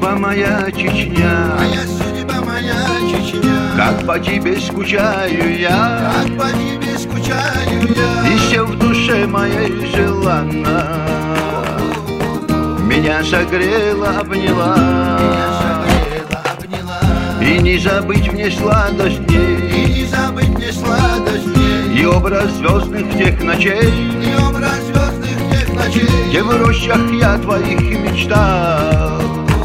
судьба моя Чечня, моя судьба моя Чечня. как по тебе скучаю я, Как по тебе скучаю я. еще в душе моей желанна, меня согрела, обняла, Меня согрела, обняла. и не забыть мне сладость И дней, не забыть мне сладость дней. и образ звездных тех ночей, И образ звездных тех ночей. где в рощах я твоих мечтал,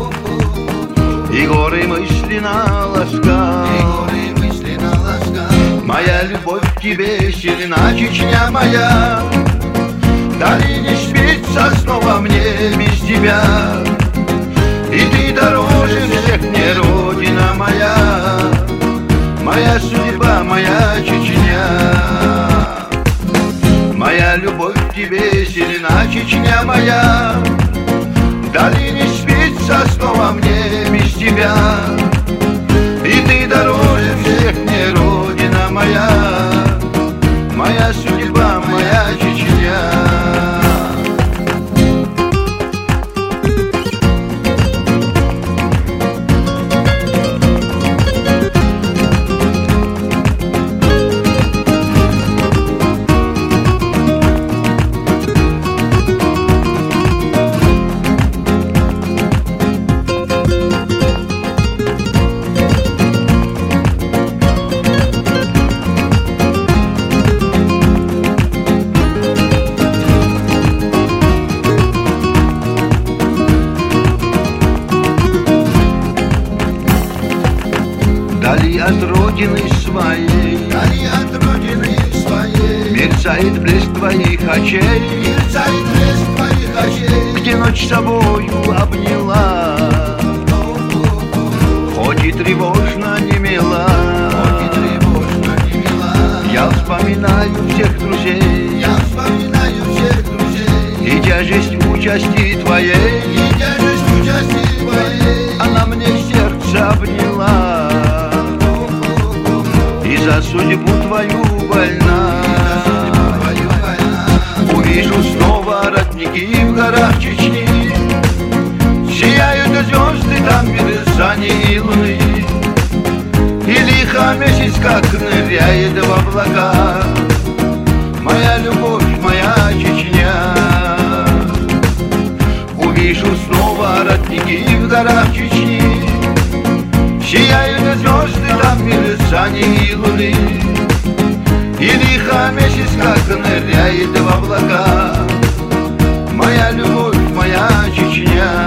и горы мысленно ласкал. И горы мысленно ласкал. Моя любовь к тебе сильна, Чечня моя, вдали не спится снова мне без тебя. И ты дороже всех мне, Родина моя, моя судьба, моя Чечня. Моя любовь к тебе сильна, Чечня моя, вдали не спится снова мне без тебя. И ты дороже всех мне, Родина моя, моя судьба, моя Чечня. Вдали от родины своей, Вдали от родины своей. мерцает блеск твоих очей, Мерцает блеск твоих очей. где ночь собою обняла, хоть и тревожно не мила. И тревожно не мила. Я вспоминаю всех друзей, Я вспоминаю всех друзей. и тяжесть участи твоей, И тяжесть участи твоей. она мне сердце обняла, и за судьбу твою больна. Твою война. Увижу снова родники в горах Чечни, сияют звезды там мерцание луны, и лихо месяц как ныряет в облака. Моя любовь, моя Чечня. Увижу снова родники в горах Чечни, сияют звезды там мерцание луны, и лихо месяц как ныряет в облака. Моя любовь, моя Чечня.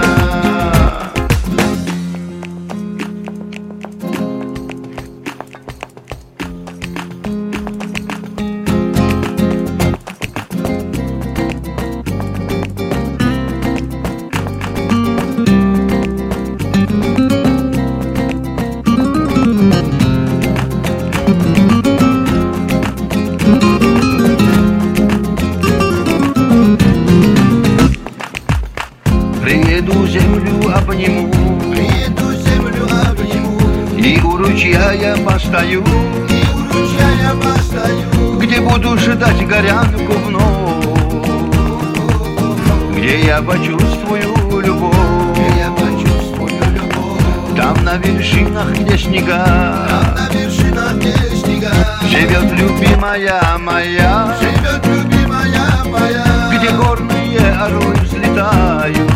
Приеду землю обниму, Приеду землю обниму. и у ручья я постою, И у ручья я постою. где буду ждать горянку вновь, где я почувствую любовь. Я почувствую любовь. Там на вершинах, где снега, Там на вершинах, где снега. живет любимая моя, Живет любимая моя. где горные орлы взлетают,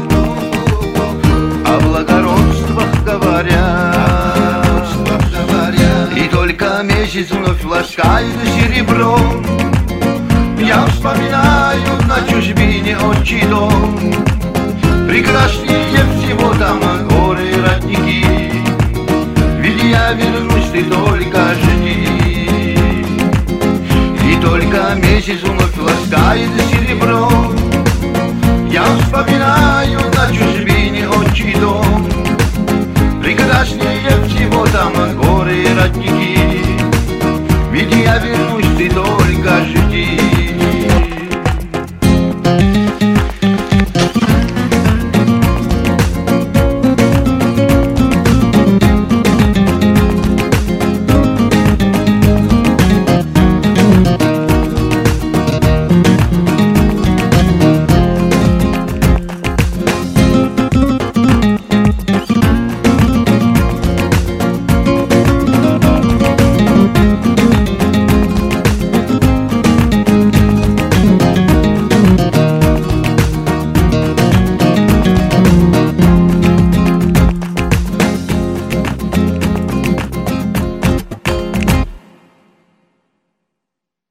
о благородствах говорят. И только месяц вновь ласкает серебром, я вспоминаю на чужбине отчий дом. Прекраснее всего там горы, родники, ведь я вернусь, ты только жди. И только месяц вновь ласкает серебром, я вспоминаю на чужбине отчий дом. Прекраснее всего там горы, родники, ведь я вернусь, ты только жди.